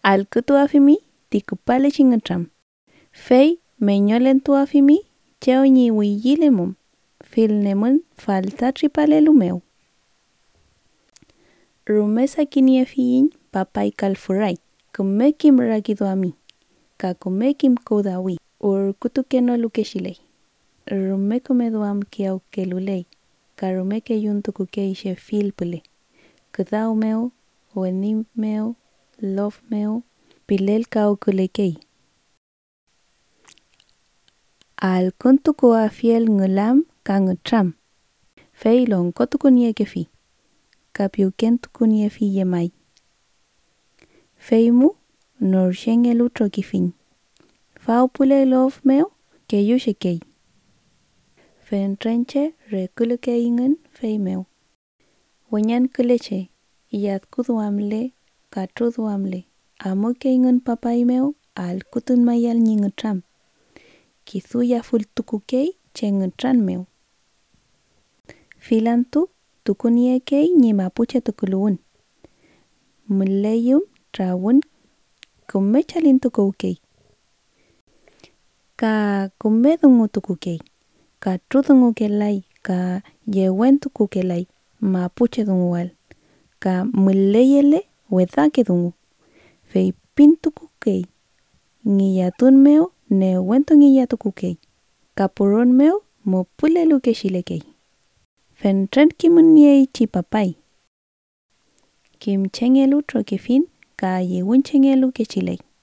Alkutuafimi tikupale chingutram. Fei menyolen tuafimi cheonyi wiyilemum. Filnemun falta tripale lumeu. Rumesa kiniefiin papai kalfurai. Kumekim ragidoami. Kakumekim kodawi. Kutukeno lukeshilei. Rumekomeduam kiau kelulei. Karumeke yuntukukei she filpule. Kudaumeu, wenimeu, lofmeu, pilel kaukulekei. Al kuntukua fiel ngulam kangutram. Feilon kotukuniekefi. Kapiukentukuniefi yemai. Feimu norshengelu trokifin. Faupule lofmeu keyushekei. Fentrenche rekulukeingen feimeu. Wenyan kuleche iyat kuduamle katruduamle. Amukeingen papaimeu al kutun mayal nyingutram. Kithuya fultukukei chengutran meu. Filantu tukuniekei nyimapuche tukuluun. Muleyum trawun kumechalin tukukei. Ka kumedungu tukukei. Ka trudungu kelai. Ka yewen tukukelai. Mapuche dungual. Ka muleyele wedake dungu. Fei pintukukei. Ngiyatun meu ne wentu ngiyatukukei. Kapurun meu mupule lukeshilekei. Fentren kimuniei chipapai. Kim chengelu trokifin ka yewun chengelu kechilei.